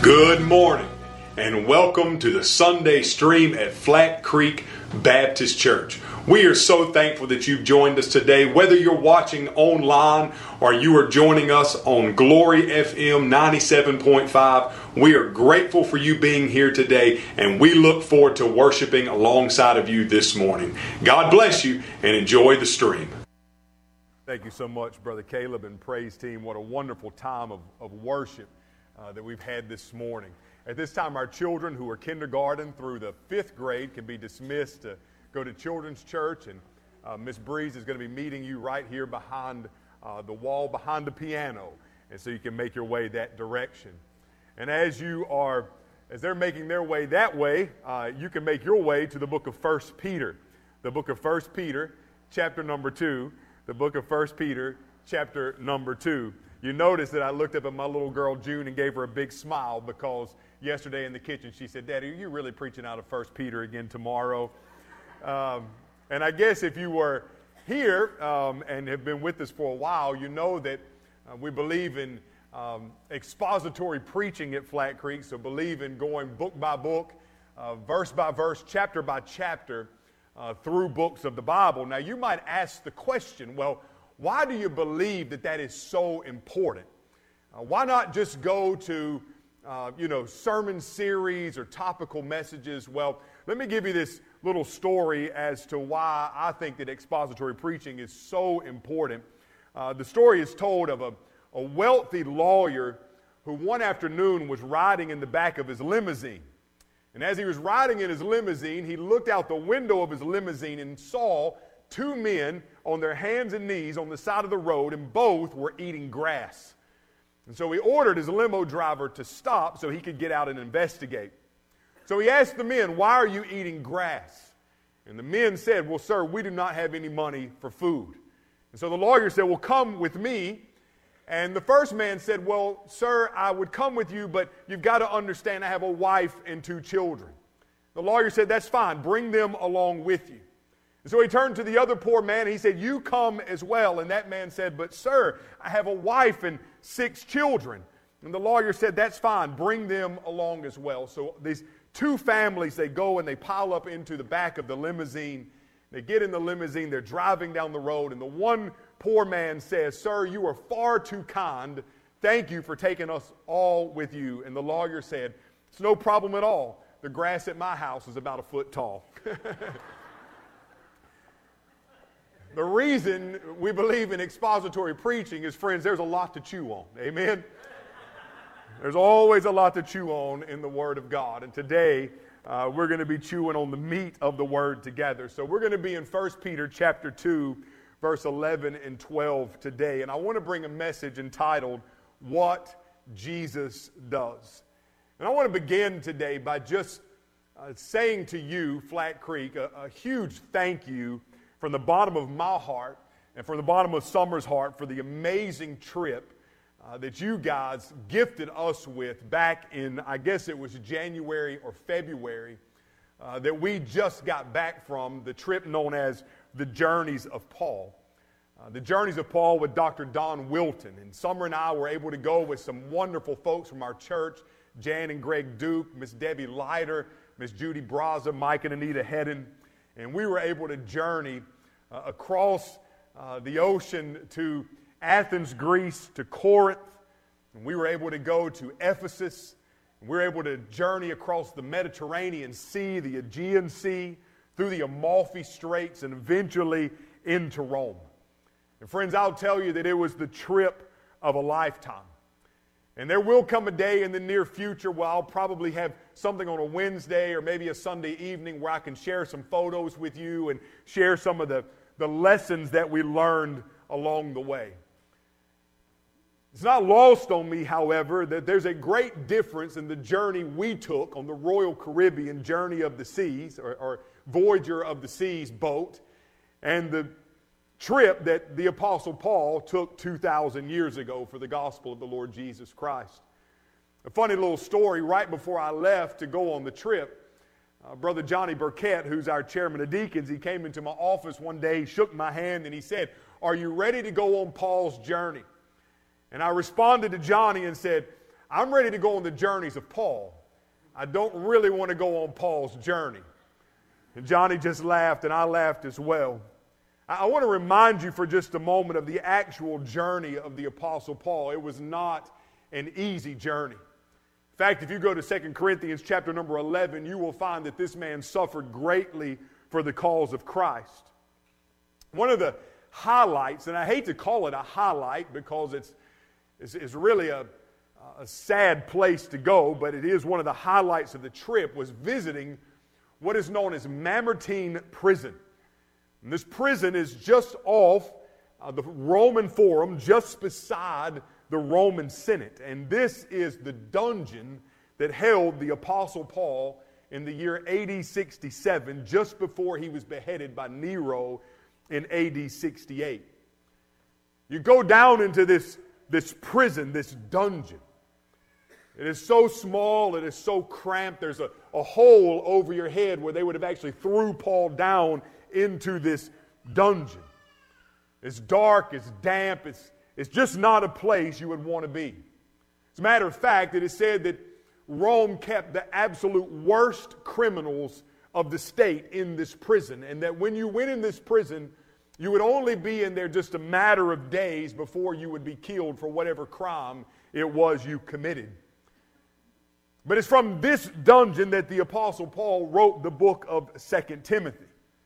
Good morning and welcome to the Sunday stream at Flat Creek Baptist Church. We are so thankful that you've joined us today, whether you're watching online or you are joining us on Glory FM 97.5. We are grateful for you being here today, and we look forward to worshiping alongside of you this morning. God bless you and enjoy the stream. Thank you so much, Brother Caleb and praise team. What a wonderful time of worship that we've had this morning. At this time, our children who are kindergarten through the 5th grade can be dismissed to go to Children's Church, and Miss Breeze is going to be meeting you right here behind the wall, behind the piano, and so you can make your way that direction. And as they're making their way that way, you can make your way to the book of 1 Peter. The book of 1 Peter, chapter number 2. The book of 1 Peter, chapter number 2. You notice that I looked up at my little girl, June, and gave her a big smile because yesterday in the kitchen she said, "Daddy, are you really preaching out of 1 Peter again tomorrow?" And I guess if you were here and have been with us for a while, you know that we believe in expository preaching at Flat Creek, so believe in going book by book, verse by verse, chapter by chapter through books of the Bible. Now, you might ask the question, well, why do you believe that is so important? Why not just go to, sermon series or topical messages? Well, let me give you this little story as to why I think that expository preaching is so important. The story is told of a wealthy lawyer who one afternoon was riding in the back of his limousine. And as he was riding in his limousine, he looked out the window of his limousine and saw two men on their hands and knees on the side of the road, and both were eating grass. And so he ordered his limo driver to stop so he could get out and investigate. So he asked the men, "Why are you eating grass?" And the men said, "Well, sir, we do not have any money for food." And so the lawyer said, "Well, come with me." And the first man said, "Well, sir, I would come with you, but you've got to understand I have a wife and 2 children." The lawyer said, "That's fine. Bring them along with you." And so he turned to the other poor man and he said, "You come as well." And that man said, "But sir, I have a wife and 6 children." And the lawyer said, "That's fine. Bring them along as well." So these 2 families, they go and they pile up into the back of the limousine. They get in the limousine, they're driving down the road, and the one poor man says, "Sir, you are far too kind. Thank you for taking us all with you." And the lawyer said, "It's no problem at all. The grass at my house is about 1 foot tall." The reason we believe in expository preaching is, friends, there's a lot to chew on. Amen? There's always a lot to chew on in the Word of God. And today, we're going to be chewing on the meat of the Word together. So we're going to be in 1 Peter chapter 2, verse 11 and 12 today. And I want to bring a message entitled, "What Jesus Does." And I want to begin today by just saying to you, Flat Creek, a huge thank you from the bottom of my heart and from the bottom of Summer's heart for the amazing trip that you guys gifted us with back in, I guess it was January or February, that we just got back from the trip known as the Journeys of Paul. The Journeys of Paul with Dr. Don Wilton. And Summer and I were able to go with some wonderful folks from our church, Jan and Greg Duke, Miss Debbie Leiter, Miss Judy Braza, Mike and Anita Hedden. And we were able to journey across the ocean to Athens, Greece, to Corinth. And we were able to go to Ephesus. And we were able to journey across the Mediterranean Sea, the Aegean Sea, through the Amalfi Straits, and eventually into Rome. And friends, I'll tell you that it was the trip of a lifetime. And there will come a day in the near future where I'll probably have something on a Wednesday or maybe a Sunday evening where I can share some photos with you and share some of the lessons that we learned along the way. It's not lost on me, however, that there's a great difference in the journey we took on the Royal Caribbean Journey of the Seas, or Voyager of the Seas boat, and the trip that the Apostle Paul took 2,000 years ago for the gospel of the Lord Jesus Christ. A funny little story, right before I left to go on the trip, Brother Johnny Burkett, who's our chairman of deacons, he came into my office one day, shook my hand, and he said, "Are you ready to go on Paul's journey?" And I responded to Johnny and said, I'm ready to go on the journeys of Paul. I don't really want to go on Paul's journey. And Johnny just laughed, and I laughed as well. I want to remind you for just a moment of the actual journey of the Apostle Paul. It was not an easy journey. In fact, if you go to 2 Corinthians chapter number 11, you will find that this man suffered greatly for the cause of Christ. One of the highlights, and I hate to call it a highlight because it's really a sad place to go, but it is one of the highlights of the trip, was visiting what is known as Mamertine Prison. And this prison is just off the Roman Forum, just beside the Roman Senate. And this is the dungeon that held the Apostle Paul in the year AD 67, just before he was beheaded by Nero in AD 68. You go down into this prison, this dungeon. It is so small, it is so cramped, there's a hole over your head where they would have actually threw Paul down into this dungeon. It's dark, it's damp, it's just not a place you would want to be. As a matter of fact, it is said that Rome kept the absolute worst criminals of the state in this prison, and that when you went in this prison, you would only be in there just a matter of days before you would be killed for whatever crime it was you committed. But it's from this dungeon that the Apostle Paul wrote the book of 2 Timothy,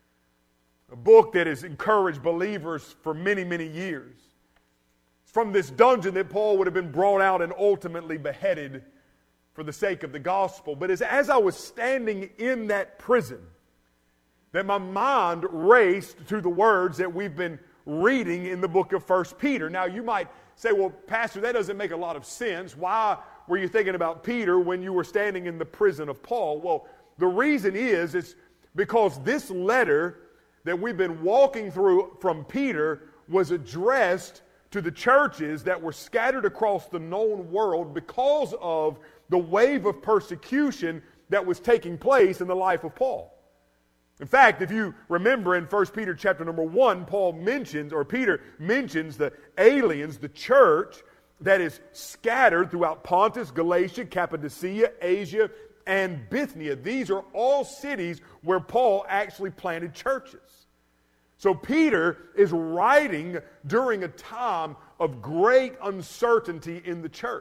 a book that has encouraged believers for many, many years. It's from this dungeon that Paul would have been brought out and ultimately beheaded for the sake of the gospel. But as I was standing in that prison, that my mind raced to the words that we've been reading in the book of 1 Peter. Now you might say, well, Pastor, that doesn't make a lot of sense. Why were you thinking about Peter when you were standing in the prison of Paul? Well, the reason is because this letter that we've been walking through from Peter was addressed to the churches that were scattered across the known world because of the wave of persecution that was taking place in the life of Paul. In fact, if you remember in 1 Peter chapter number 1, Peter mentions the aliens, the church that is scattered throughout Pontus, Galatia, Cappadocia, Asia, and Bithynia. These are all cities where Paul actually planted churches. So Peter is writing during a time of great uncertainty in the church.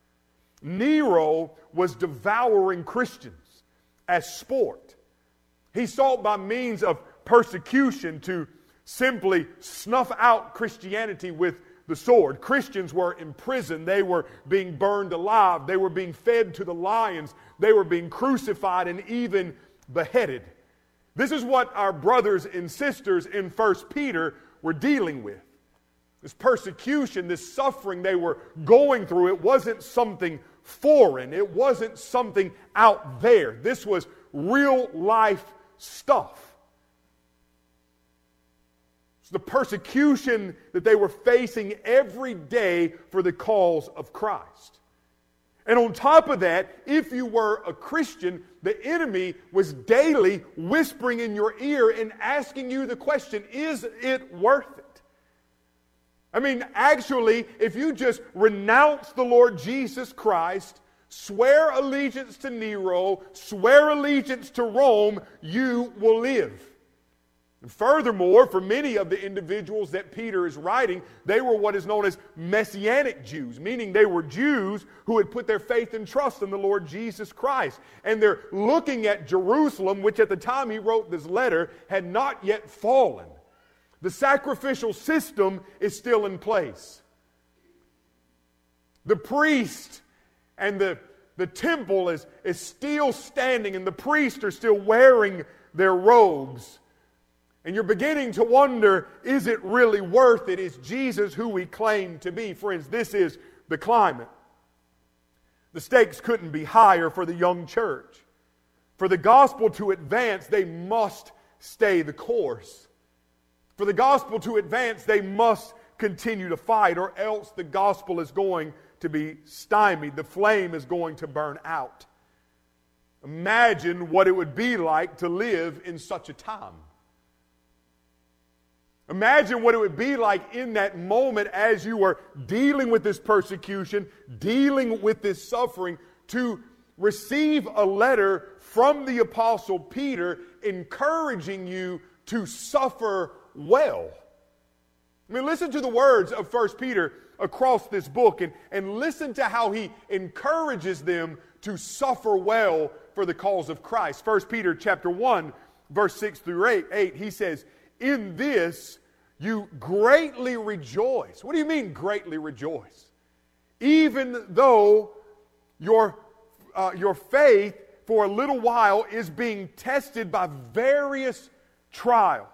Nero was devouring Christians as sport. He sought by means of persecution to simply snuff out Christianity with the sword. Christians were imprisoned. They were being burned alive. They were being fed to the lions. They were being crucified and even beheaded. This is what our brothers and sisters in 1 Peter were dealing with. This persecution, this suffering they were going through, it wasn't something foreign. It wasn't something out there. This was real life stuff. It's the persecution that they were facing every day for the cause of Christ. And on top of that, if you were a Christian, the enemy was daily whispering in your ear and asking you the question, is it worth it? I mean, actually, if you just renounce the Lord Jesus Christ, swear allegiance to Nero, swear allegiance to Rome, you will live. And furthermore, for many of the individuals that Peter is writing, they were what is known as Messianic Jews, meaning they were Jews who had put their faith and trust in the Lord Jesus Christ. And they're looking at Jerusalem, which at the time he wrote this letter had not yet fallen. The sacrificial system is still in place. The priest and the temple is still standing, and the priests are still wearing their robes. And you're beginning to wonder, is it really worth it? Is Jesus who we claim to be? Friends, this is the climate. The stakes couldn't be higher for the young church. For the gospel to advance, they must stay the course. For the gospel to advance, they must continue to fight, or else the gospel is going to be stymied. The flame is going to burn out. Imagine what it would be like to live in such a time. Imagine what it would be like in that moment as you are dealing with this persecution, dealing with this suffering, to receive a letter from the Apostle Peter encouraging you to suffer well. I mean, listen to the words of 1 Peter across this book and listen to how he encourages them to suffer well for the cause of Christ. 1 Peter chapter 1, verse 6 through 8, he says, "In this you greatly rejoice." What do you mean greatly rejoice? "Even though your faith for a little while is being tested by various trials,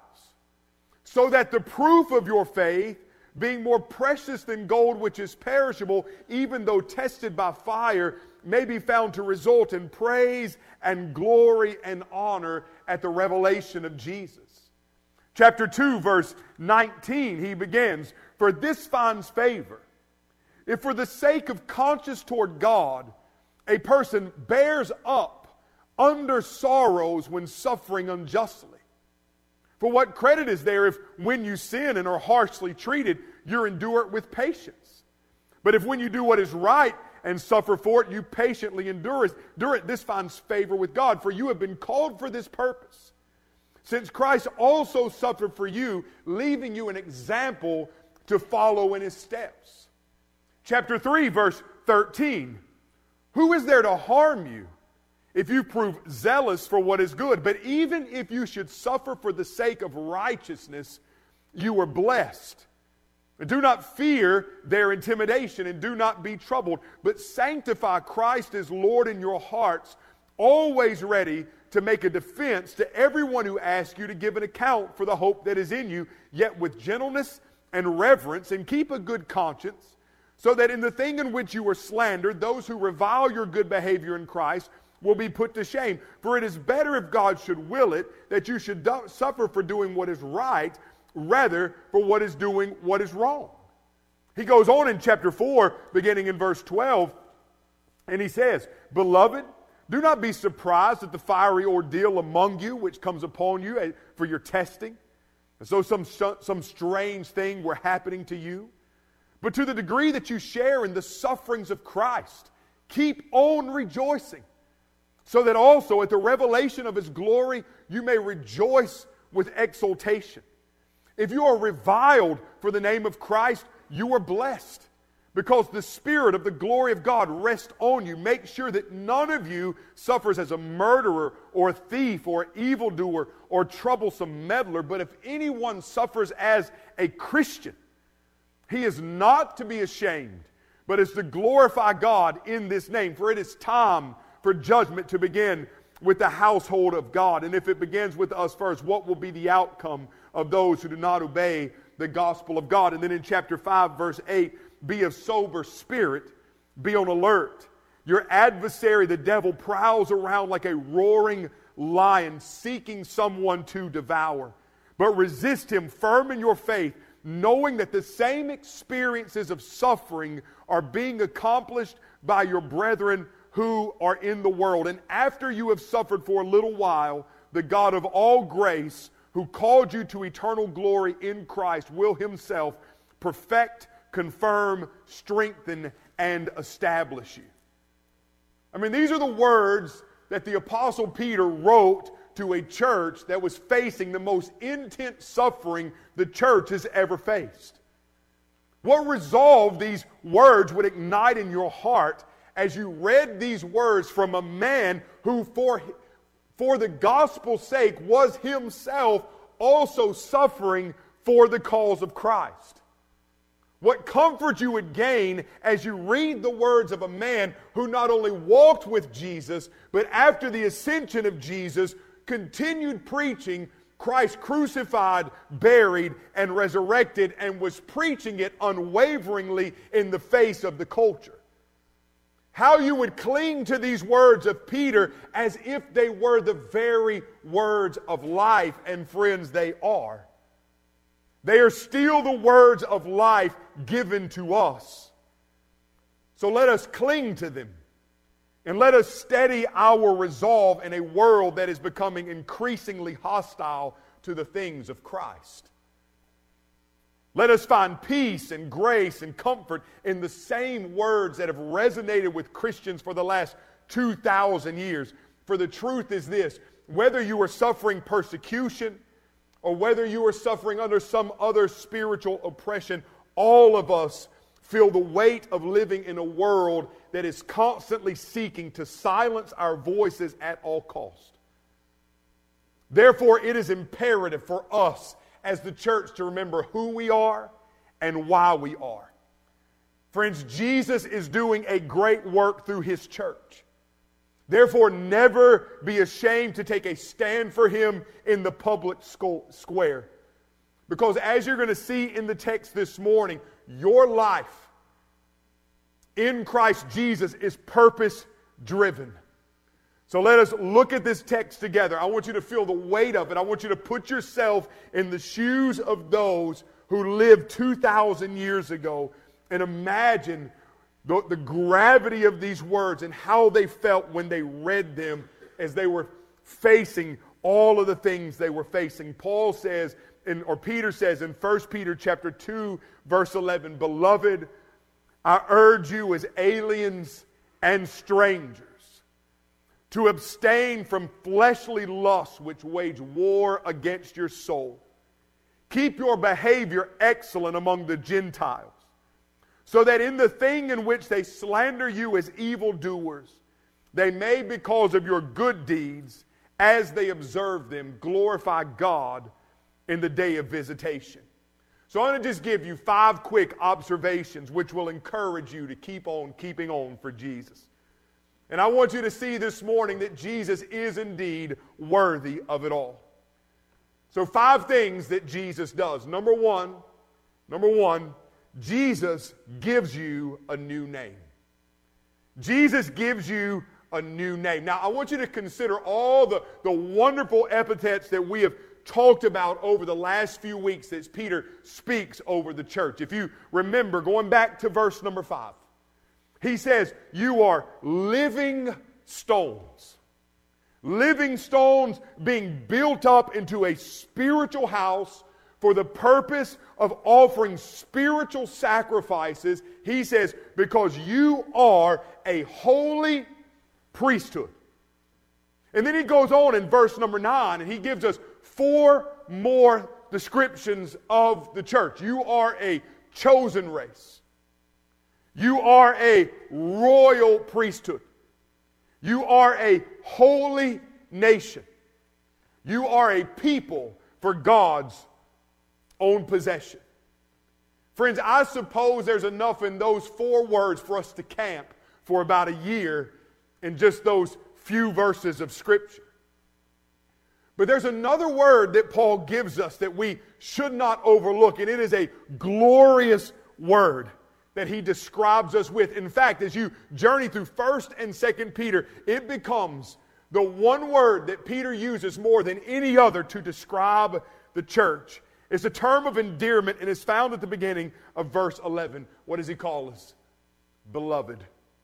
so that the proof of your faith, being more precious than gold which is perishable, even though tested by fire, may be found to result in praise and glory and honor at the revelation of Jesus." Chapter 2, verse 19, he begins, "For this finds favor, if for the sake of conscience toward God, a person bears up under sorrows when suffering unjustly. For what credit is there if when you sin and are harshly treated, you endure it with patience? But if when you do what is right and suffer for it, you patiently endure it, this finds favor with God. For you have been called for this purpose, since Christ also suffered for you, leaving you an example to follow in his steps." Chapter 3, verse 13, "Who is there to harm you if you prove zealous for what is good? But even if you should suffer for the sake of righteousness, you are blessed. And do not fear their intimidation, and do not be troubled, but sanctify Christ as Lord in your hearts, always ready to make a defense to everyone who asks you to give an account for the hope that is in you, yet with gentleness and reverence, and keep a good conscience, so that in the thing in which you were slandered, those who revile your good behavior in Christ will be put to shame. For it is better, if God should will it, that you should suffer for doing what is right, rather for what is doing what is wrong." He goes on in chapter 4, beginning in verse 12, and he says, "Beloved, do not be surprised at the fiery ordeal among you, which comes upon you for your testing, as though some strange thing were happening to you. But to the degree that you share in the sufferings of Christ, keep on rejoicing, so that also at the revelation of his glory you may rejoice with exultation. If you are reviled for the name of Christ, you are blessed, because the Spirit of the glory of God rests on you. Make sure that none of you suffers as a murderer or a thief or evildoer or troublesome meddler, but if anyone suffers as a Christian, he is not to be ashamed, but is to glorify God in this name. For it is time for judgment to begin with the household of God. And if it begins with us first, what will be the outcome of those who do not obey the gospel of God?" And then in chapter 5, verse 8, "Be of sober spirit, be on alert. Your adversary, the devil, prowls around like a roaring lion, seeking someone to devour. But resist him firm in your faith, knowing that the same experiences of suffering are being accomplished by your brethren who are in the world. And after you have suffered for a little while, the God of all grace, who called you to eternal glory in Christ, will himself perfect, confirm, strengthen, and establish you." I mean, these are the words that the Apostle Peter wrote to a church that was facing the most intense suffering the church has ever faced. What resolve these words would ignite in your heart as you read these words from a man who, for the gospel's sake, was himself also suffering for the cause of Christ? What comfort you would gain as you read the words of a man who not only walked with Jesus, but after the ascension of Jesus, continued preaching Christ crucified, buried, and resurrected, and was preaching it unwaveringly in the face of the culture. How you would cling to these words of Peter as if they were the very words of life, and friends, they are. They are still the words of life given to us. So let us cling to them, and let us steady our resolve in a world that is becoming increasingly hostile to the things of Christ. Let us find peace and grace and comfort in the same words that have resonated with Christians for the last 2,000 years. For the truth is this: whether you are suffering persecution or whether you are suffering under some other spiritual oppression, all of us feel the weight of living in a world that is constantly seeking to silence our voices at all cost. Therefore, it is imperative for us as the church to remember who we are and why we are. Friends, Jesus is doing a great work through His church. Therefore, never be ashamed to take a stand for Him in the public square. Because as you're going to see in the text this morning, your life in Christ Jesus is purpose-driven. So let us look at this text together. I want you to feel the weight of it. I want you to put yourself in the shoes of those who lived 2,000 years ago and imagine the gravity of these words and how they felt when they read them as they were facing all of the things they were facing. Paul says, or Peter says in 1 Peter chapter 2, verse 11, "Beloved, I urge you as aliens and strangers to abstain from fleshly lusts which wage war against your soul. Keep your behavior excellent among the Gentiles, so that in the thing in which they slander you as evildoers, they may, because of your good deeds, as they observe them, glorify God in the day of visitation." So I'm going to just give you 5 quick observations which will encourage you to keep on keeping on for Jesus. And I want you to see this morning that Jesus is indeed worthy of it all. So 5 things that Jesus does. Number one, Jesus gives you a new name. Jesus gives you a new name. Now, I want you to consider all the wonderful epithets that we have talked about over the last few weeks as Peter speaks over the church. If you remember, going back to verse number 5, he says, "You are living stones." Living stones being built up into a spiritual house for the purpose of offering spiritual sacrifices. He says, because you are a holy priesthood. And then he goes on in verse number 9 and he gives us 4 more descriptions of the church. You are a chosen race. You are a royal priesthood. You are a holy nation. You are a people for God's own possession. Friends, I suppose there's enough in those 4 words for us to camp for about a year in just those few verses of Scripture. But there's another word that Paul gives us that we should not overlook, and it is a glorious word that he describes us with. In fact, as you journey through 1st and 2nd Peter, it becomes the one word that Peter uses more than any other to describe the church. It's a term of endearment and is found at the beginning of verse 11. What does he call us? Beloved.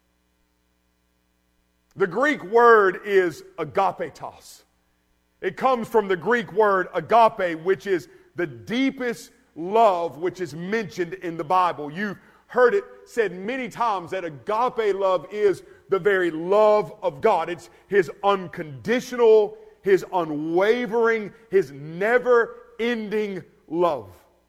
The Greek word is agapetos. It comes from the Greek word agape, which is the deepest love which is mentioned in the Bible. You've heard it said many times that agape love is the very love of God. It's His unconditional, His unwavering, His never-ending love.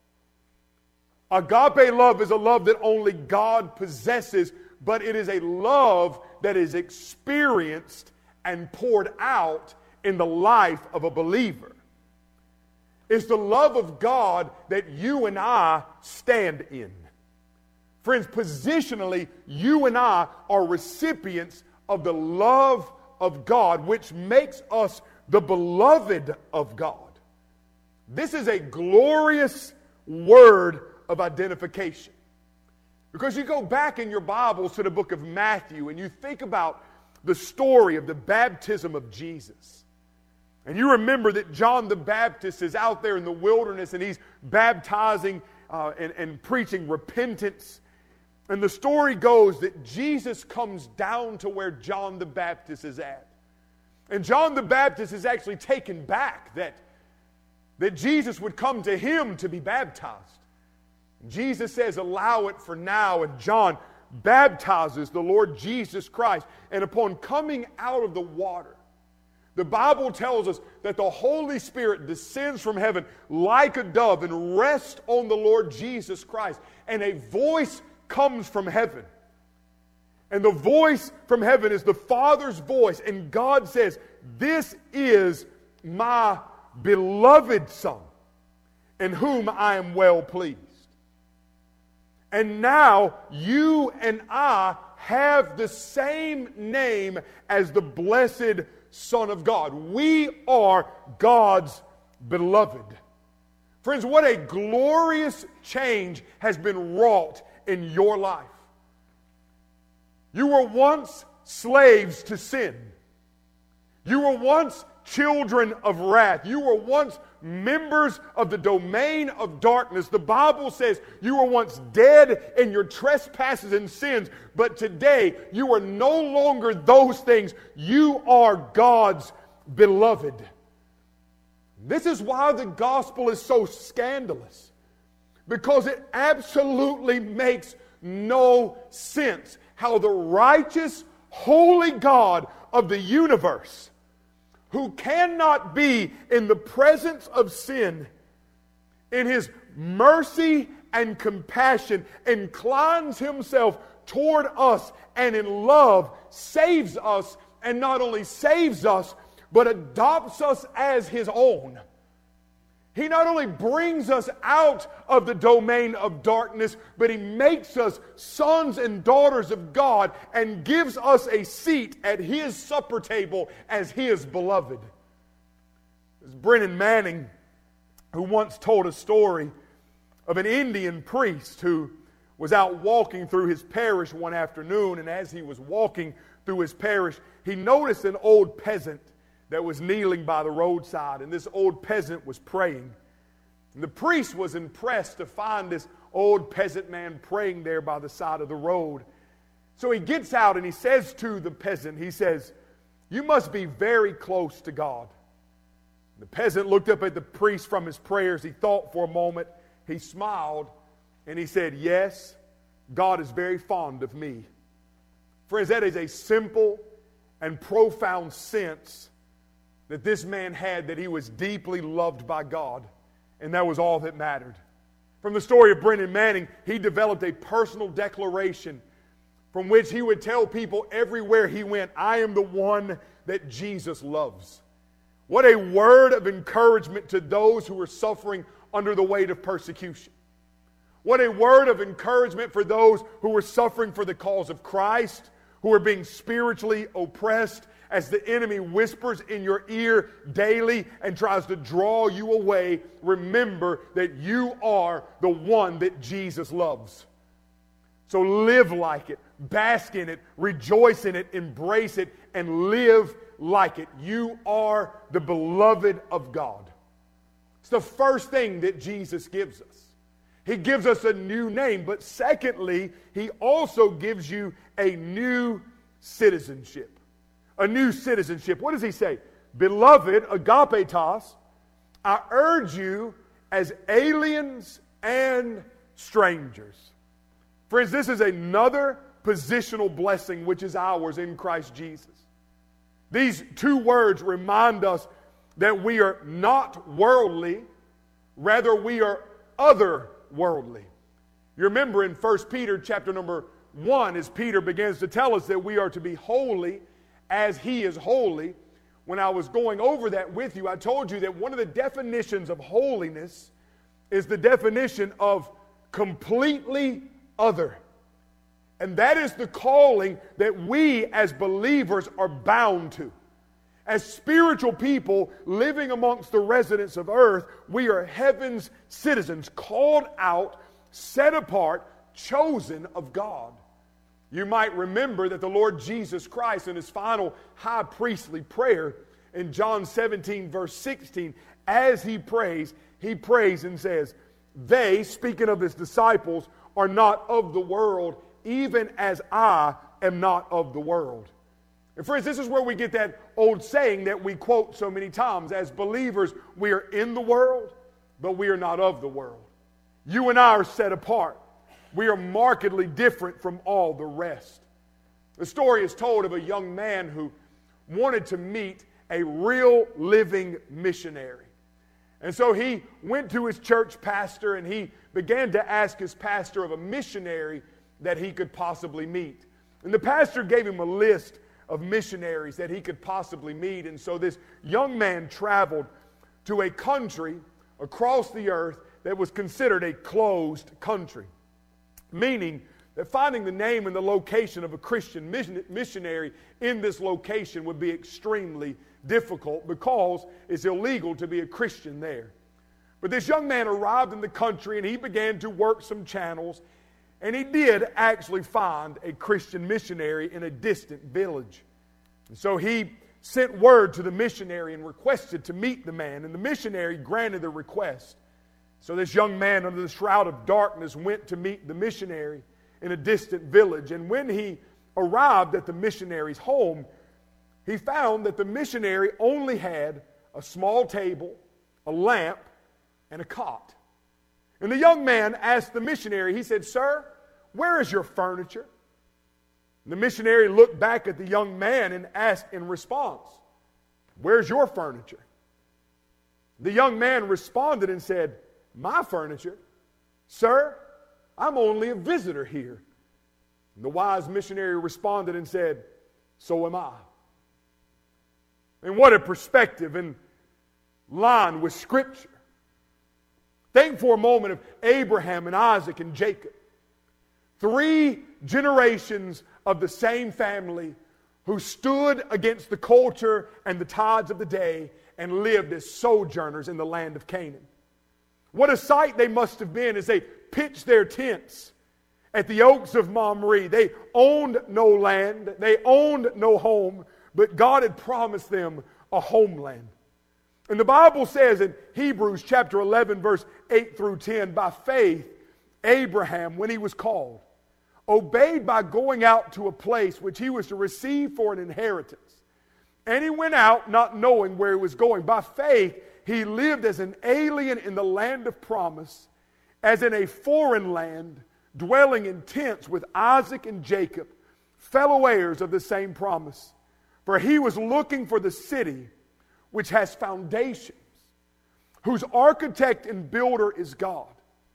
Agape love is a love that only God possesses, but it is a love that is experienced and poured out in the life of a believer. It's the love of God that you and I stand in. Friends, positionally, you and I are recipients of the love of God, which makes us the beloved of God. This is a glorious word of identification. Because you go back in your Bibles to the book of Matthew and you think about the story of the baptism of Jesus. And you remember that John the Baptist is out there in the wilderness and he's baptizing and preaching repentance. And the story goes that Jesus comes down to where John the Baptist is at. And John the Baptist is actually taken back that Jesus would come to him to be baptized. Jesus says, allow it for now. And John baptizes the Lord Jesus Christ. And upon coming out of the water, the Bible tells us that the Holy Spirit descends from heaven like a dove and rests on the Lord Jesus Christ. And a voice comes from heaven. And the voice from heaven is the Father's voice. And God says, this is my beloved Son, in whom I am well pleased. And now you and I have the same name as the blessed Son of God. We are God's beloved. Friends, what a glorious change has been wrought in your life. You were once slaves to sin. You were once children of wrath. You were once members of the domain of darkness. The Bible says you were once dead in your trespasses and sins, but today you are no longer those things. You are God's beloved. This is why the gospel is so scandalous, because it absolutely makes no sense how the righteous, holy God of the universe, who cannot be in the presence of sin, in His mercy and compassion, inclines Himself toward us and in love saves us, and not only saves us, but adopts us as His own. He not only brings us out of the domain of darkness, but He makes us sons and daughters of God and gives us a seat at His supper table as His beloved. There's Brennan Manning, who once told a story of an Indian priest who was out walking through his parish one afternoon, and as he was walking through his parish, he noticed an old peasant that was kneeling by the roadside, and this old peasant was praying. And the priest was impressed to find this old peasant man praying there by the side of the road. So he gets out and he says to the peasant, he says, "You must be very close to God." The peasant looked up at the priest from his prayers. He thought for a moment. He smiled and he said, "Yes, God is very fond of me." Friends, that is a simple and profound sense that this man had, that he was deeply loved by God, and that was all that mattered. From the story of Brennan Manning, he developed a personal declaration from which he would tell people everywhere he went, "I am the one that Jesus loves." What a word of encouragement to those who are suffering under the weight of persecution. What a word of encouragement for those who are suffering for the cause of Christ, who are being spiritually oppressed, as the enemy whispers in your ear daily and tries to draw you away. Remember that you are the one that Jesus loves. So live like it, bask in it, rejoice in it, embrace it, and live like it. You are the beloved of God. It's the first thing that Jesus gives us. He gives us a new name, but secondly, He also gives you a new citizenship. A new citizenship. What does He say? "Beloved, agapetos, I urge you as aliens and strangers." Friends, this is another positional blessing which is ours in Christ Jesus. These two words remind us that we are not worldly, rather we are otherworldly. You remember in 1 Peter chapter number 1, as Peter begins to tell us that we are to be holy as He is holy. When I was going over that with you, I told you that one of the definitions of holiness is the definition of completely other. And that is the calling that we as believers are bound to. As spiritual people living amongst the residents of earth, we are heaven's citizens, called out, set apart, chosen of God. You might remember that the Lord Jesus Christ, in His final high priestly prayer in John 17 verse 16, as He prays and says, "They," speaking of His disciples, "are not of the world, even as I am not of the world." And friends, this is where we get that old saying that we quote so many times. As believers, we are in the world, but we are not of the world. You and I are set apart. We are markedly different from all the rest. The story is told of a young man who wanted to meet a real living missionary. And so he went to his church pastor and he began to ask his pastor of a missionary that he could possibly meet. And the pastor gave him a list of missionaries that he could possibly meet. And so this young man traveled to a country across the earth that was considered a closed country, meaning that finding the name and the location of a Christian missionary in this location would be extremely difficult because it's illegal to be a Christian there. But this young man arrived in the country and he began to work some channels, and he did actually find a Christian missionary in a distant village. And so he sent word to the missionary and requested to meet the man, and the missionary granted the request. So this young man, under the shroud of darkness, went to meet the missionary in a distant village. And when he arrived at the missionary's home, he found that the missionary only had a small table, a lamp, and a cot. And the young man asked the missionary, he said, "Sir, where is your furniture?" And the missionary looked back at the young man and asked in response, "Where's your furniture?" The young man responded and said, "My furniture? Sir, I'm only a visitor here." And the wise missionary responded and said, "So am I." And what a perspective in line with Scripture. Think for a moment of Abraham and Isaac and Jacob. 3 generations of the same family who stood against the culture and the tides of the day and lived as sojourners in the land of Canaan. What a sight they must have been as they pitched their tents at the oaks of Mamre. They owned no land, they owned no home, but God had promised them a homeland. And the Bible says in Hebrews chapter 11, verse 8 through 10, by faith, Abraham, when he was called, obeyed by going out to a place which he was to receive for an inheritance. And he went out not knowing where he was going. By faith, he lived as an alien in the land of promise, as in a foreign land, dwelling in tents with Isaac and Jacob, fellow heirs of the same promise. For he was looking for the city which has foundations, whose architect and builder is God.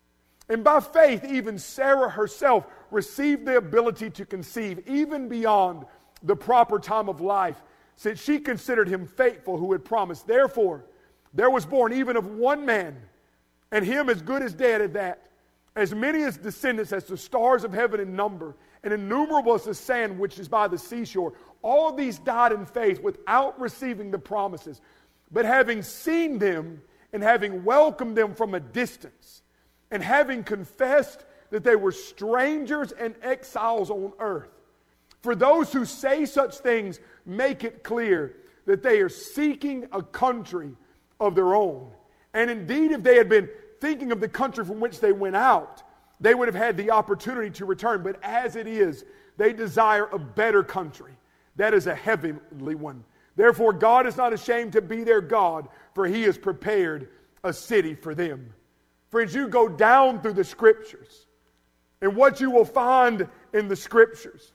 And by faith, even Sarah herself received the ability to conceive even beyond the proper time of life, since she considered him faithful who had promised. Therefore, there was born even of one man, and him as good as dead at that, as many as descendants as the stars of heaven in number, and innumerable as the sand which is by the seashore. All of these died in faith without receiving the promises, but having seen them and having welcomed them from a distance, and having confessed that they were strangers and exiles on earth. For those who say such things make it clear that they are seeking a country of their own. And indeed, if they had been thinking of the country from which they went out, they would have had the opportunity to return. But as it is, they desire a better country. That is a heavenly one. Therefore, God is not ashamed to be their God, for he has prepared a city for them. Friends, you go down through the Scriptures, and what you will find in the Scriptures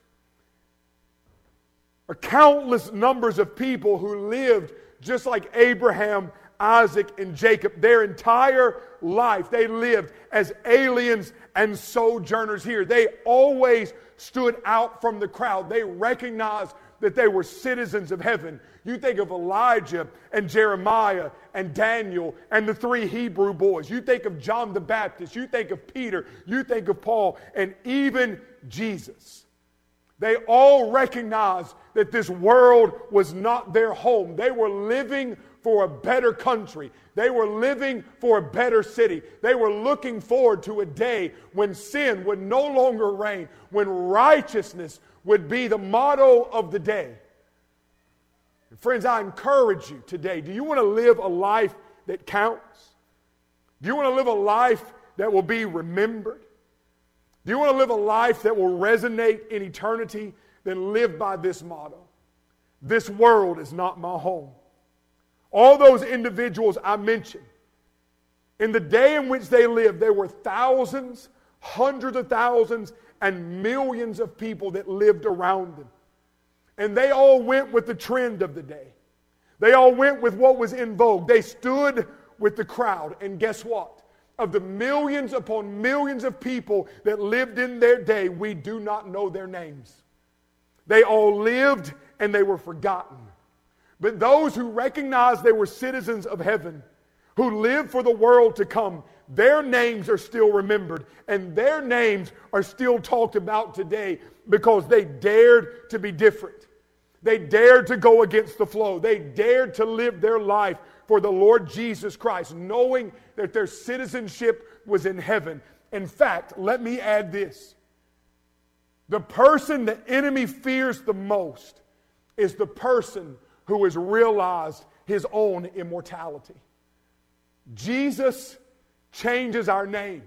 are countless numbers of people who lived just like Abraham, Isaac, and Jacob. Their entire life, they lived as aliens and sojourners here. They always stood out from the crowd. They recognized that they were citizens of heaven. You think of Elijah and Jeremiah and Daniel and the 3 Hebrew boys. You think of John the Baptist. You think of Peter. You think of Paul, and even Jesus. They all recognized that this world was not their home. They were living for a better country. They were living for a better city. They were looking forward to a day when sin would no longer reign, when righteousness would be the motto of the day. And friends, I encourage you today, do you want to live a life that counts? Do you want to live a life that will be remembered? Do you want to live a life that will resonate in eternity? Then live by this motto. This world is not my home. All those individuals I mentioned, In the day in which they lived, there were thousands, hundreds of thousands, and millions of people that lived around them. And they all went with the trend of the day. They all went with what was in vogue. They stood with the crowd. And guess what? Of the millions upon millions of people that lived in their day, we do not know their names. They all lived and they were forgotten. But those who recognized they were citizens of heaven, who lived for the world to come, their names are still remembered, and their names are still talked about today because they dared to be different. They dared to go against the flow. They dared to live their life for the Lord Jesus Christ, knowing that their citizenship was in heaven. In fact, let me add this. The person the enemy fears the most is the person who has realized his own immortality. Jesus changes our name.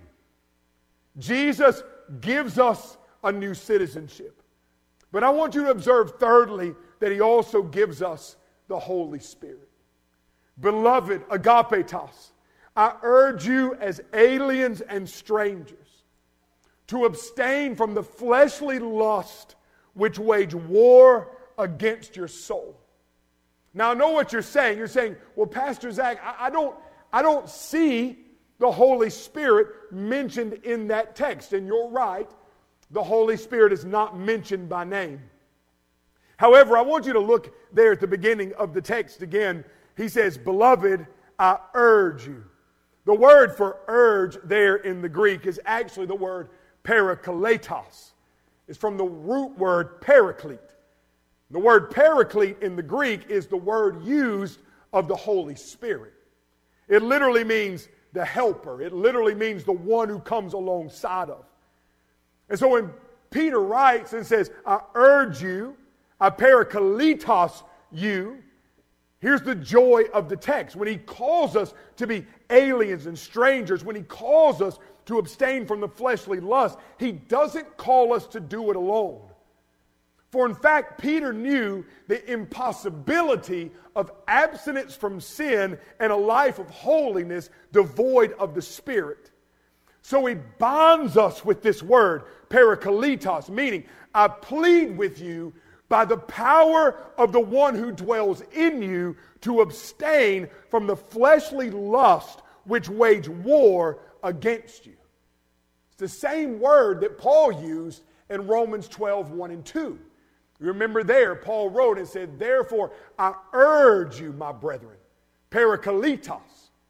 Jesus gives us a new citizenship. But I want you to observe, thirdly, that he also gives us the Holy Spirit. Beloved, agapetos, I urge you as aliens and strangers to abstain from the fleshly lust which wage war against your soul. Now I know what you're saying. You're saying, well, Pastor Zach, I don't see the Holy Spirit mentioned in that text. And you're right, the Holy Spirit is not mentioned by name. However, I want you to look there at the beginning of the text again. He says, beloved, I urge you. The word for urge there in the Greek is actually the word parakletos. It's from the root word paraclete. The word paraclete in the Greek is the word used of the Holy Spirit. It literally means the helper. It literally means the one who comes alongside of. And so when Peter writes and says, I urge you, I parakletos you, here's the joy of the text. When he calls us to be aliens and strangers, when he calls us to abstain from the fleshly lust, he doesn't call us to do it alone. For in fact, Peter knew the impossibility of abstinence from sin and a life of holiness devoid of the Spirit. So he bonds us with this word, parakletos, meaning I plead with you by the power of the one who dwells in you to abstain from the fleshly lust which wage war against you. It's the same word that Paul used in Romans 12, 1 and 2. Remember there, Paul wrote and said, therefore I urge you, my brethren, parakletos,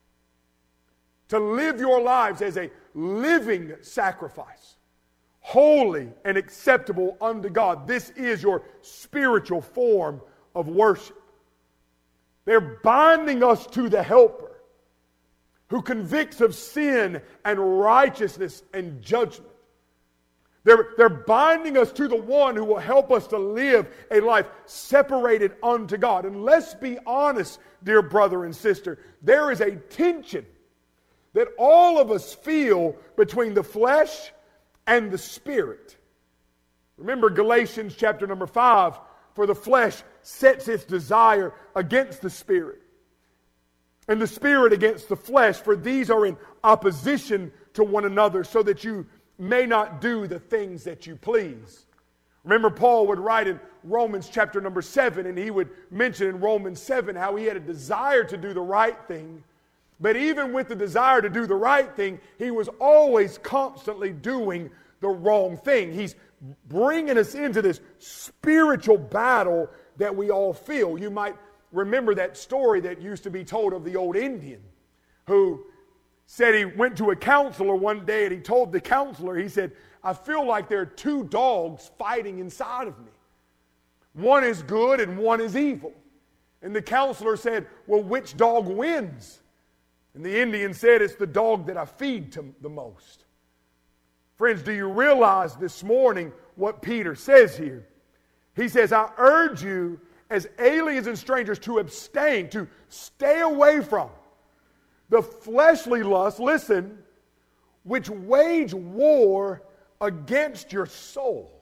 to live your lives as a living sacrifice, holy and acceptable unto God. This is your spiritual form of worship. They're binding us to the helper who convicts of sin and righteousness and judgment. They're binding us to the one who will help us to live a life separated unto God. And let's be honest, dear brother and sister, there is a tension that all of us feel between the flesh and the Spirit. Remember Galatians chapter number 5, for the flesh sets its desire against the Spirit, and the Spirit against the flesh, for these are in opposition to one another, so that you may not do the things that you please. Remember, Paul would write in Romans chapter number 7, and he would mention in Romans 7 how he had a desire to do the right thing. But even with the desire to do the right thing, he was always constantly doing the wrong thing. He's bringing us into this spiritual battle that we all feel. You might remember that story that used to be told of the old Indian who said he went to a counselor one day and he told the counselor, he said, I feel like there are two dogs fighting inside of me. One is good and one is evil. And the counselor said, well, which dog wins? And the Indian said, it's the dog that I feed to the most. Friends, do you realize this morning what Peter says here? He says, I urge you as aliens and strangers to abstain, to stay away from the fleshly lust, listen, which wage war against your soul.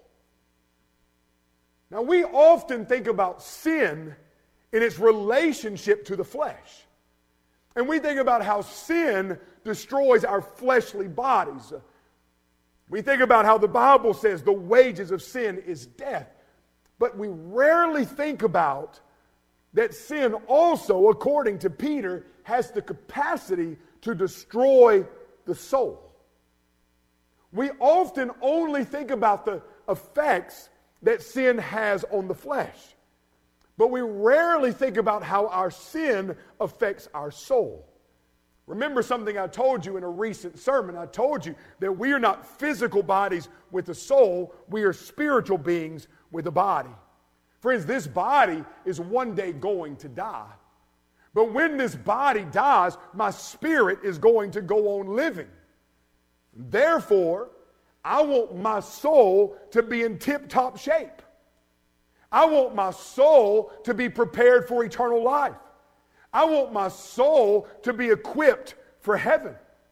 Now, we often think about sin in its relationship to the flesh. And we think about how sin destroys our fleshly bodies. We think about how the Bible says the wages of sin is death. But we rarely think about that sin also, according to Peter, has the capacity to destroy the soul. We often only think about the effects that sin has on the flesh. But we rarely think about how our sin affects our soul. Remember something I told you in a recent sermon. I told you that we are not physical bodies with a soul. We are spiritual beings with a body. Friends, this body is one day going to die. But when this body dies, my spirit is going to go on living. Therefore, I want my soul to be in tip-top shape. I want my soul to be prepared for eternal life. I want my soul to be equipped for heaven.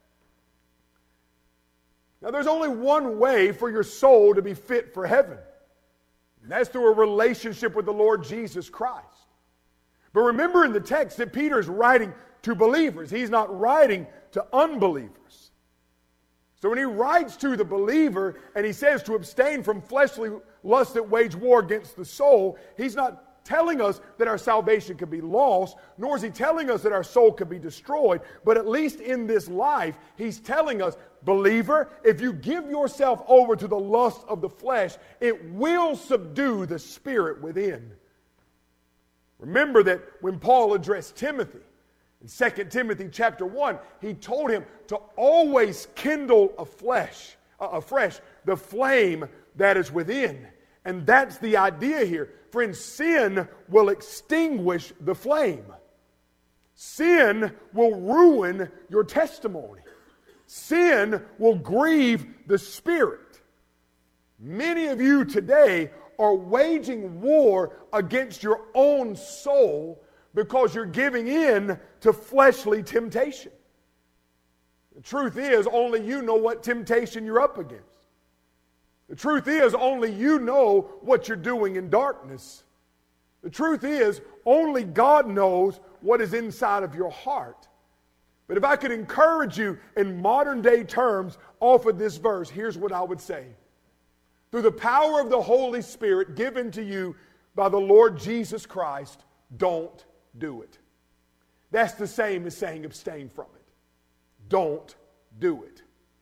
Now, there's only one way for your soul to be fit for heaven, and that's through a relationship with the Lord Jesus Christ. But remember in the text that Peter is writing to believers. He's not writing to unbelievers. So when he writes to the believer and he says to abstain from fleshly lusts that wage war against the soul, he's not telling us that our salvation could be lost, nor is he telling us that our soul could be destroyed. But at least in this life, he's telling us, believer, if you give yourself over to the lust of the flesh, it will subdue the spirit within. Remember that when Paul addressed Timothy, in 2 Timothy chapter 1, he told him to always kindle afresh the flame that is within. And that's the idea here. Friends, sin will extinguish the flame. Sin will ruin your testimony. Sin will grieve the Spirit. Many of you today are waging war against your own soul because you're giving in to fleshly temptation. The truth is, only you know what temptation you're up against. The truth is, only you know what you're doing in darkness. The truth is, only God knows what is inside of your heart. But if I could encourage you in modern day terms off of this verse, here's what I would say. Through the power of the Holy Spirit given to you by the Lord Jesus Christ, don't do it. That's the same as saying abstain from it. Don't do it.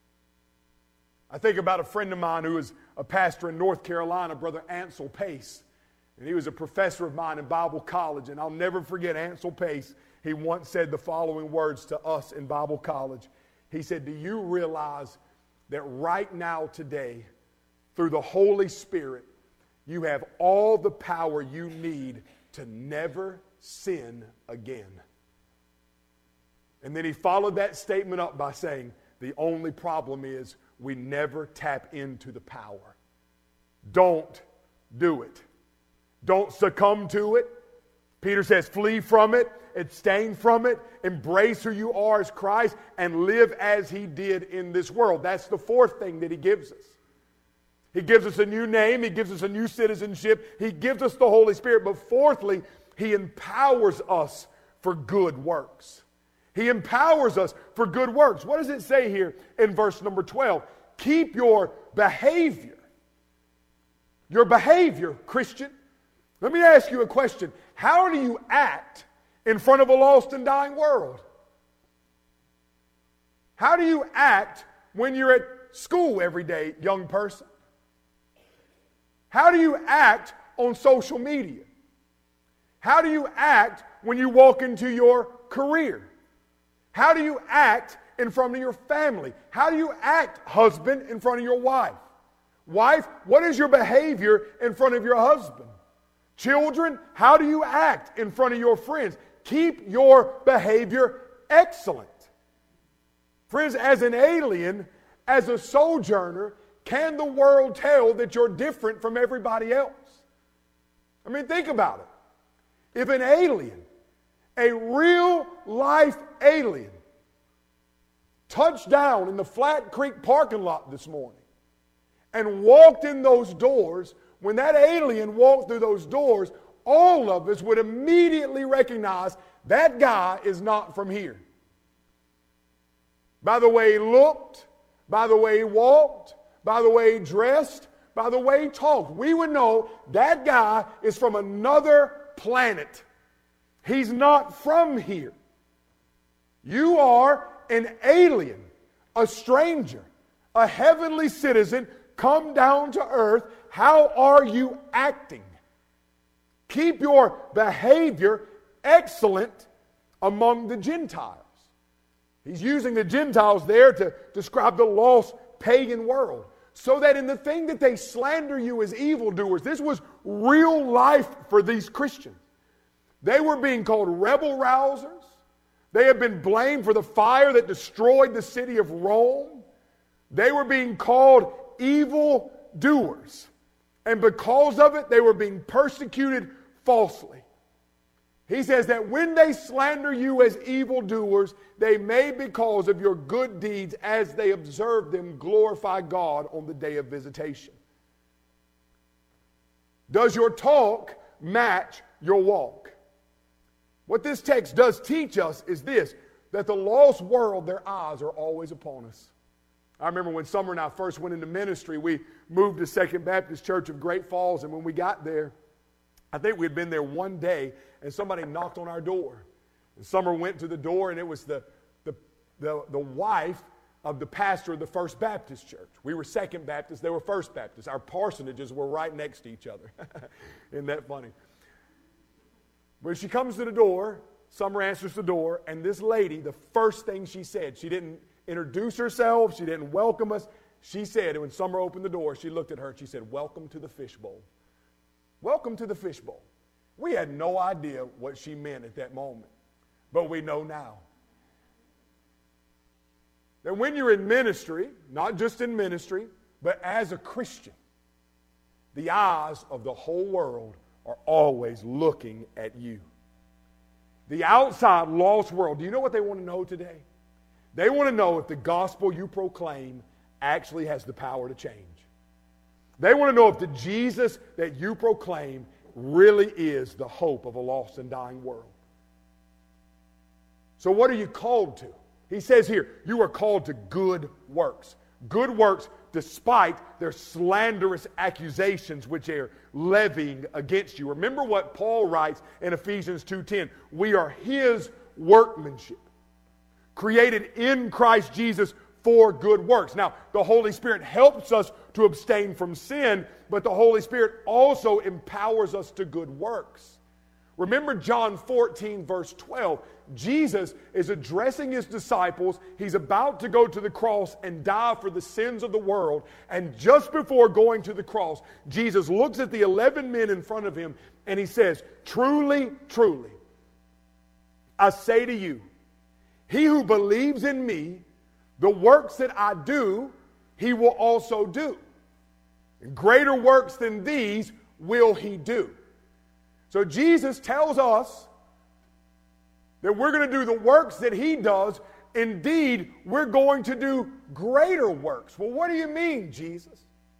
I think about a friend of mine who was a pastor in North Carolina, Brother Ansel Pace. And he was a professor of mine in Bible college. And I'll never forget Ansel Pace. He once said the following words to us in Bible college. He said, do you realize that right now today, through the Holy Spirit, you have all the power you need to never sin again? And then he followed that statement up by saying, the only problem is we never tap into the power. Don't do it. Don't succumb to it. Peter says, flee from it, abstain from it, embrace who you are as Christ, and live as he did in this world. That's the fourth thing that he gives us. He gives us a new name. He gives us a new citizenship. He gives us the Holy Spirit. But fourthly, he empowers us for good works. He empowers us for good works. What does it say here in verse number 12? Keep your behavior. Your behavior, Christian. Let me ask you a question. How do you act in front of a lost and dying world? How do you act when you're at school every day, young person? How do you act on social media? How do you act when you walk into your career? How do you act in front of your family? How do you act, husband, in front of your wife? Wife, what is your behavior in front of your husband? Children, how do you act in front of your friends? Keep your behavior excellent. Friends, as an alien, as a sojourner, can the world tell that you're different from everybody else? I mean, think about it. If an alien, a real life alien, touched down in the Flat Creek parking lot this morning and walked in those doors, when that alien walked through those doors, all of us would immediately recognize that guy is not from here. by the way he looked, by the way he walked, by the way he dressed, by the way he talked, we would know that guy is from another planet. He's not from here. You are an alien, a stranger, a heavenly citizen, come down to earth. How are you acting? Keep your behavior excellent among the Gentiles. He's using the Gentiles there to describe the lost pagan world. So that in the thing that they slander you as evildoers, this was real life for these Christians. They were being called rebel rousers. They had been blamed for the fire that destroyed the city of Rome. They were being called evil doers. And because of it, they were being persecuted falsely. He says that when they slander you as evildoers, they may, because of your good deeds, as they observe them, glorify God on the day of visitation. Does your talk match your walk? What this text does teach us is this, that the lost world, their eyes are always upon us. I remember when Summer and I first went into ministry, we moved to Second Baptist Church of Great Falls, and when we got there, I think we'd been there one day, and somebody knocked on our door. And Summer went to the door, and it was the wife of the pastor of the First Baptist Church. We were Second Baptist, they were First Baptist. Our parsonages were right next to each other. Isn't that funny? When she comes to the door, Summer answers the door, and this lady, the first thing she said, she didn't introduce herself, she didn't welcome us. She said, and when Summer opened the door, she looked at her and she said, "Welcome to the fishbowl." Welcome to the fishbowl. We had no idea what she meant at that moment, but we know now. That when you're in ministry, not just in ministry, but as a Christian, the eyes of the whole world are always looking at you. The outside lost world, do you know what they want to know today? They want to know if the gospel you proclaim actually has the power to change. They want to know if the Jesus that you proclaim really is the hope of a lost and dying world. So what are you called to? He says here, you are called to good works. Good works despite their slanderous accusations which they are levying against you. Remember what Paul writes in Ephesians 2:10. We are his workmanship, created in Christ Jesus for good works. Now, the Holy Spirit helps us to abstain from sin, but the Holy Spirit also empowers us to good works. Remember John 14, verse 12. Jesus is addressing his disciples. He's about to go to the cross and die for the sins of the world. And just before going to the cross, Jesus looks at the 11 men in front of him and he says, "Truly, truly, I say to you, he who believes in me, the works that I do, he will also do. And greater works than these will he do." So Jesus tells us that we're going to do the works that he does. Indeed, we're going to do greater works. Well, what do you mean, Jesus?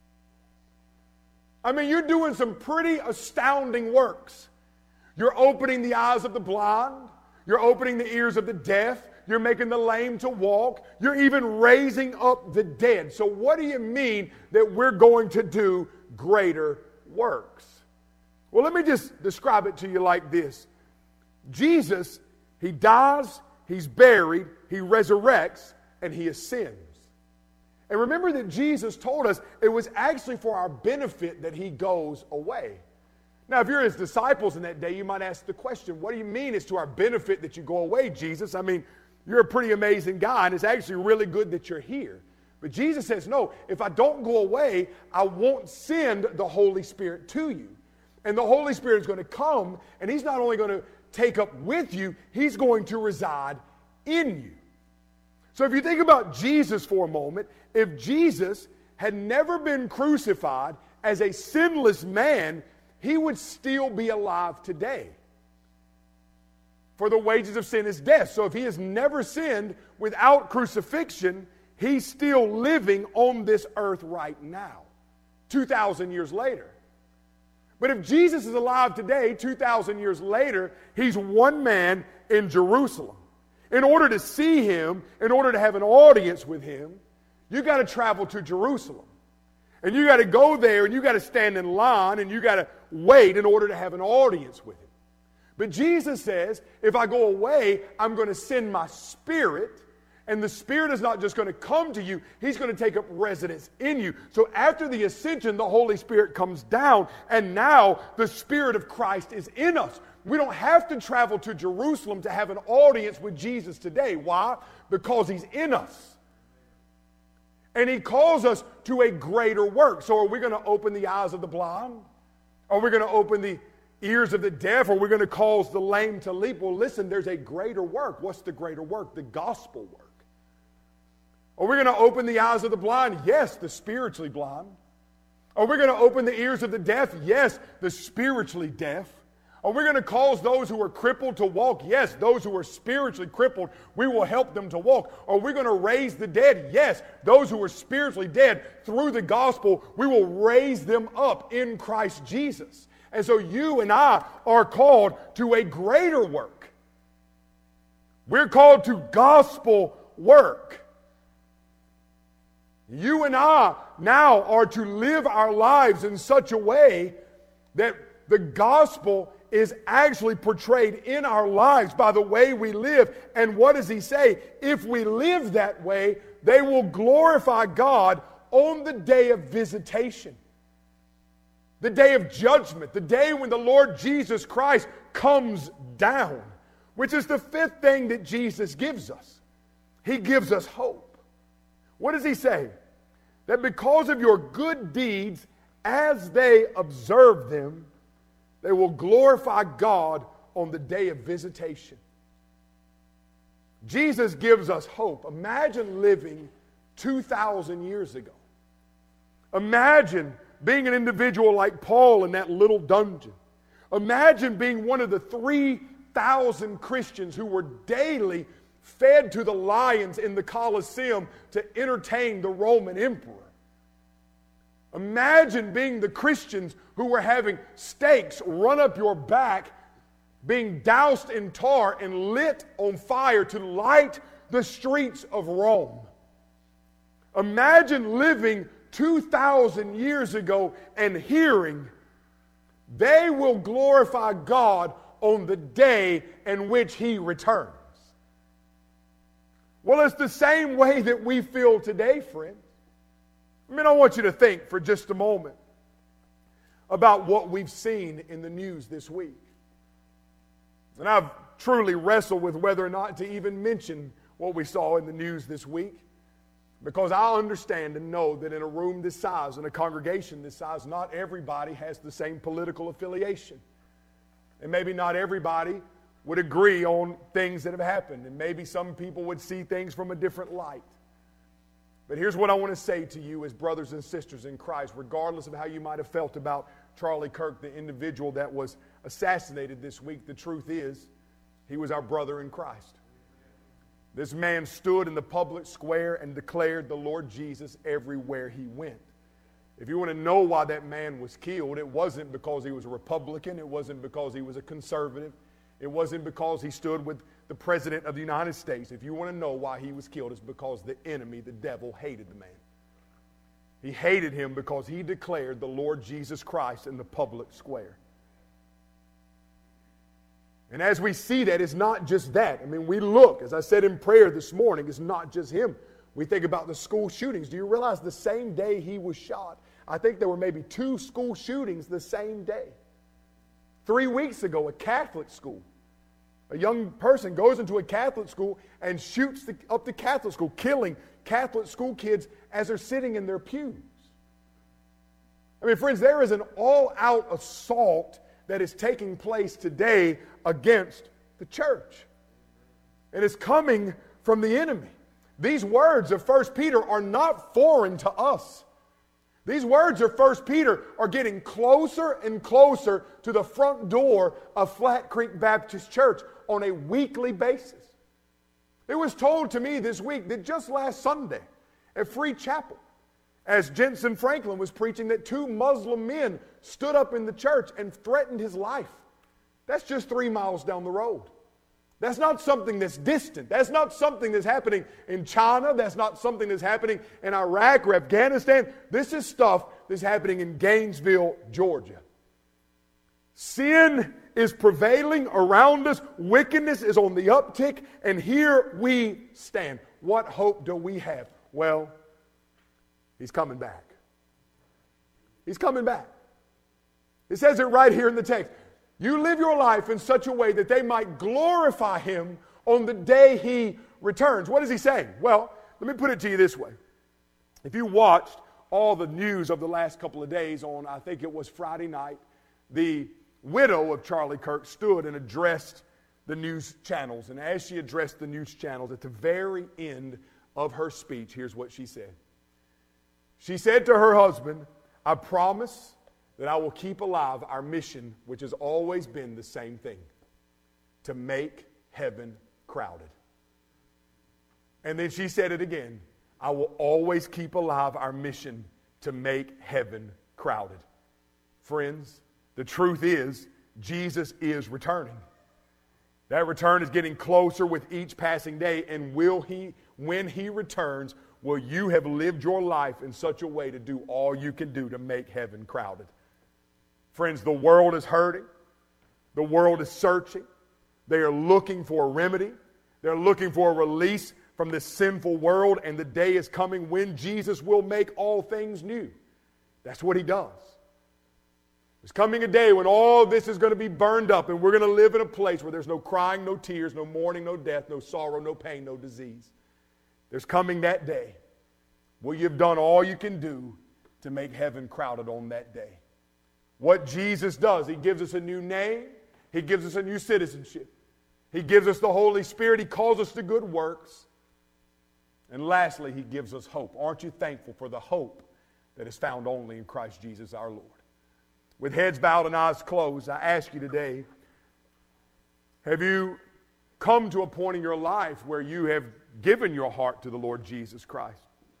I mean, you're doing some pretty astounding works. You're opening the eyes of the blind. You're opening the ears of the deaf. You're making the lame to walk. You're even raising up the dead. So what do you mean that we're going to do greater works? Well, let me just describe it to you like this. Jesus, he dies, he's buried, he resurrects, and he ascends. And remember that Jesus told us it was actually for our benefit that he goes away. Now, if you're his disciples in that day, you might ask the question, what do you mean it's to our benefit that you go away, Jesus? I mean, you're a pretty amazing guy, and it's actually really good that you're here. But Jesus says, no, if I don't go away, I won't send the Holy Spirit to you. And the Holy Spirit is going to come, and he's not only going to take up with you, he's going to reside in you. So if you think about Jesus for a moment, if Jesus had never been crucified as a sinless man, he would still be alive today. For the wages of sin is death. So if he has never sinned without crucifixion, he's still living on this earth right now, 2,000 years later. But if Jesus is alive today, 2,000 years later, he's one man in Jerusalem. In order to see him, in order to have an audience with him, you got to travel to Jerusalem. And you got to go there and you got to stand in line and you got to wait in order to have an audience with him. But Jesus says, if I go away, I'm going to send my Spirit. And the Spirit is not just going to come to you, He's going to take up residence in you. So after the ascension, the Holy Spirit comes down, and now the Spirit of Christ is in us. We don't have to travel to Jerusalem to have an audience with Jesus today. Why? Because He's in us. And He calls us to a greater work. So are we going to open the eyes of the blind? Are we going to open the ears of the deaf? Are we going to cause the lame to leap? Well, listen, there's a greater work. What's the greater work? The gospel work. Are we going to open the eyes of the blind? Yes, the spiritually blind. Are we going to open the ears of the deaf? Yes, the spiritually deaf. Are we going to cause those who are crippled to walk? Yes, those who are spiritually crippled, we will help them to walk. Are we going to raise the dead? Yes, those who are spiritually dead, through the gospel, we will raise them up in Christ Jesus. And so you and I are called to a greater work. We're called to gospel work. You and I now are to live our lives in such a way that the gospel is actually portrayed in our lives by the way we live. And what does he say? If we live that way, they will glorify God on the day of visitation, the day of judgment, the day when the Lord Jesus Christ comes down, which is the fifth thing that Jesus gives us. He gives us hope. What does he say? That because of your good deeds, as they observe them, they will glorify God on the day of visitation. Jesus gives us hope. Imagine living 2,000 years ago. Imagine being an individual like Paul in that little dungeon. Imagine being one of the 3,000 Christians who were daily fed to the lions in the Colosseum to entertain the Roman emperor. Imagine being the Christians who were having stakes run up your back, being doused in tar and lit on fire to light the streets of Rome. Imagine living 2,000 years ago and hearing, they will glorify God on the day in which He returns. Well, it's the same way that we feel today, friends. I want you to think for just a moment about what we've seen in the news this week. And I've truly wrestled with whether or not to even mention what we saw in the news this week, because I understand and know that in a room this size, in a congregation this size, not everybody has the same political affiliation. And maybe not everybody would agree on things that have happened, and maybe some people would see things from a different light. But here's what I want to say to you as brothers and sisters in Christ, regardless of how you might have felt about Charlie Kirk, the individual that was assassinated this week. The truth is, he was our brother in Christ. This man stood in the public square and declared the Lord Jesus everywhere he went. If you want to know why that man was killed, it wasn't because he was a Republican. It wasn't because he was a conservative. It wasn't because he stood with the President of the United States. If you want to know why he was killed, it's because the enemy, the devil, hated the man. He hated him because he declared the Lord Jesus Christ in the public square. And as we see that, it's not just that. We look, as I said in prayer this morning, it's not just him. We think about the school shootings. Do you realize the same day he was shot, I think there were maybe 2 school shootings the same day. 3 weeks ago, a Catholic school. A young person goes into a Catholic school and shoots up the Catholic school, killing Catholic school kids as they're sitting in their pews. Friends, there is an all-out assault that is taking place today against the church. And it's coming from the enemy. These words of 1 Peter are not foreign to us. These words of 1 Peter are getting closer and closer to the front door of Flat Creek Baptist Church on a weekly basis. It was told to me this week that just last Sunday at Free Chapel, as Jensen Franklin was preaching, that 2 Muslim men stood up in the church and threatened his life. That's just 3 miles down the road. That's not something that's distant. That's not something that's happening in China. That's not something that's happening in Iraq or Afghanistan. This is stuff that's happening in Gainesville, Georgia. Sin is prevailing around us. Wickedness is on the uptick. And here we stand. What hope do we have? Well, He's coming back. He's coming back. It says it right here in the text. You live your life in such a way that they might glorify Him on the day He returns. What is He saying? Well, let me put it to you this way. If you watched all the news of the last couple of days on, I think it was Friday night, the widow of Charlie Kirk stood and addressed the news channels. And as she addressed the news channels, at the very end of her speech, here's what she said. She said to her husband, I promise that I will keep alive our mission, which has always been the same thing, to make heaven crowded. And then she said it again, I will always keep alive our mission to make heaven crowded. Friends, the truth is, Jesus is returning. That return is getting closer with each passing day, and when He returns, will you have lived your life in such a way to do all you can do to make heaven crowded? Friends, the world is hurting. The world is searching. They are looking for a remedy. They're looking for a release from this sinful world, and the day is coming when Jesus will make all things new. That's what He does. There's coming a day when all this is going to be burned up, and we're going to live in a place where there's no crying, no tears, no mourning, no death, no sorrow, no pain, no disease. There's coming that day. Will you have done all you can do to make heaven crowded on that day? What Jesus does, He gives us a new name. He gives us a new citizenship. He gives us the Holy Spirit. He calls us to good works. And lastly, He gives us hope. Aren't you thankful for the hope that is found only in Christ Jesus our Lord? With heads bowed and eyes closed, I ask you today, have you come to a point in your life where you have given your heart to the Lord Jesus Christ?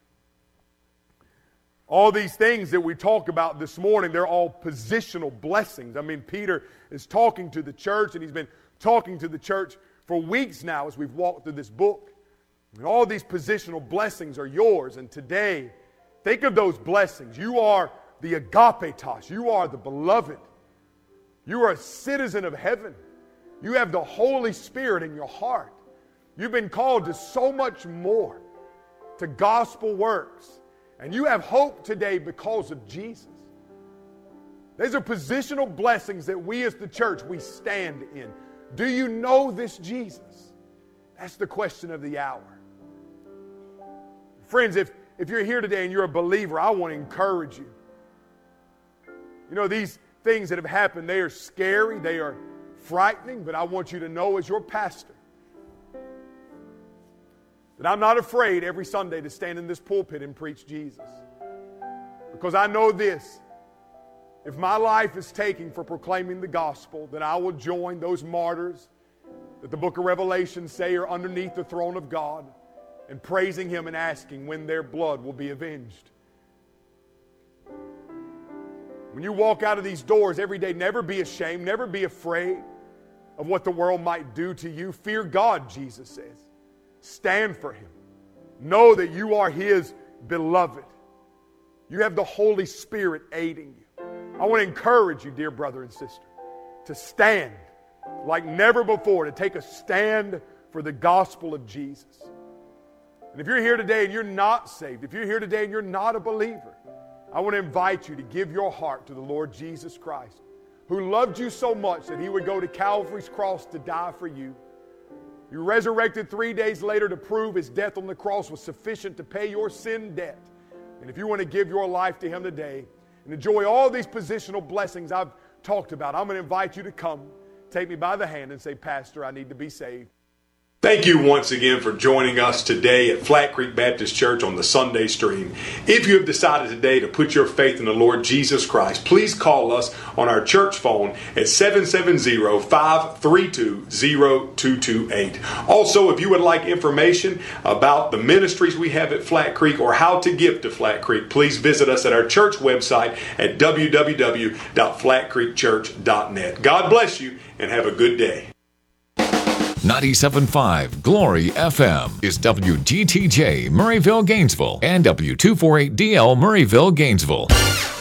All these things that we talk about this morning, they're all positional blessings. I mean, Peter is talking to the church, and he's been talking to the church for weeks now as we've walked through this book. And all these positional blessings are yours. And today, think of those blessings. You are the agapetos. You are the beloved. You are a citizen of heaven. You have the Holy Spirit in your heart. You've been called to so much more, to gospel works. And you have hope today because of Jesus. These are positional blessings that we as the church, we stand in. Do you know this Jesus? That's the question of the hour. Friends, if you're here today and you're a believer, I want to encourage you. You know, these things that have happened, they are scary, they are frightening, but I want you to know as your pastor that I'm not afraid every Sunday to stand in this pulpit and preach Jesus. Because I know this, if my life is taken for proclaiming the gospel, then I will join those martyrs that the book of Revelation say are underneath the throne of God and praising Him and asking when their blood will be avenged. When you walk out of these doors every day, never be ashamed, never be afraid of what the world might do to you. Fear God, Jesus says. Stand for Him. Know that you are His beloved. You have the Holy Spirit aiding you. I want to encourage you, dear brother and sister, to stand like never before, to take a stand for the gospel of Jesus. And if you're here today and you're not saved, if you're here today and you're not a believer, I want to invite you to give your heart to the Lord Jesus Christ, who loved you so much that He would go to Calvary's cross to die for you. He resurrected 3 days later to prove His death on the cross was sufficient to pay your sin debt. And if you want to give your life to Him today and enjoy all these positional blessings I've talked about, I'm going to invite you to come, take me by the hand and say, Pastor, I need to be saved. Thank you once again for joining us today at Flat Creek Baptist Church on the Sunday Stream. If you have decided today to put your faith in the Lord Jesus Christ, please call us on our church phone at 770-532-0228. Also, if you would like information about the ministries we have at Flat Creek or how to give to Flat Creek, please visit us at our church website at www.flatcreekchurch.net. God bless you and have a good day. 97.5 Glory FM is WGTJ Murrayville, Gainesville, and W248DL Murrayville, Gainesville.